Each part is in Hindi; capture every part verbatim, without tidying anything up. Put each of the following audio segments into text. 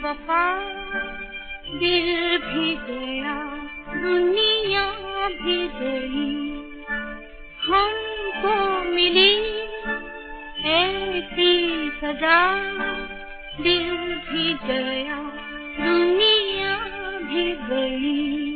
बेवफा दिल भी गया, दुनिया भी गई, हमको मिली ऐसी सजा। दिल भी गया, दुनिया भी गई।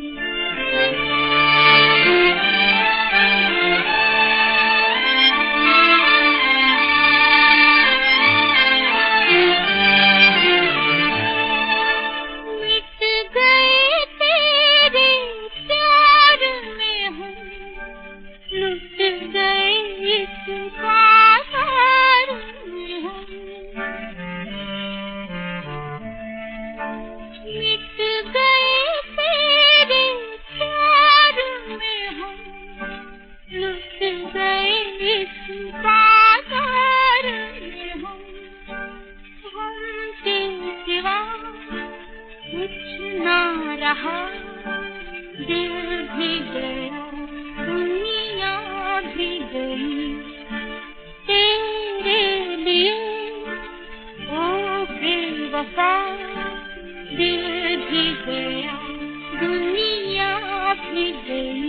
रहा दिल भी गया, दुनिया भी गई, तेरे लिए ओ बेवफा दिल भी गया, दुनिया भी गई।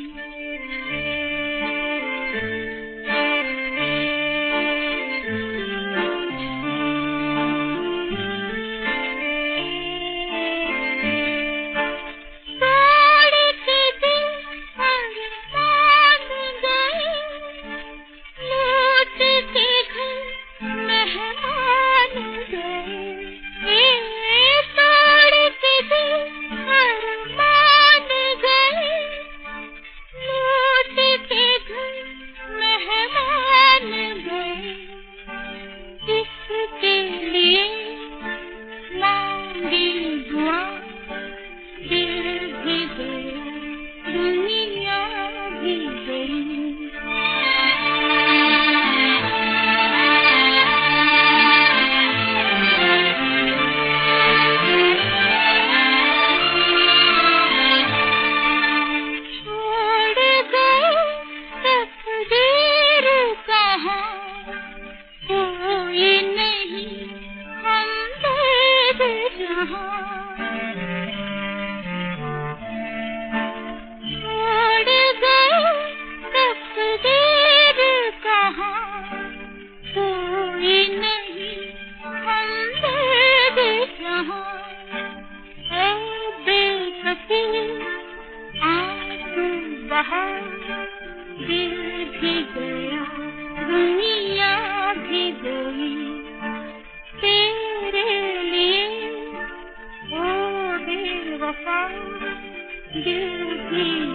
दिल भी गया, दुनिया भी गई, तेरे लिए ओ बेवफा दिल भी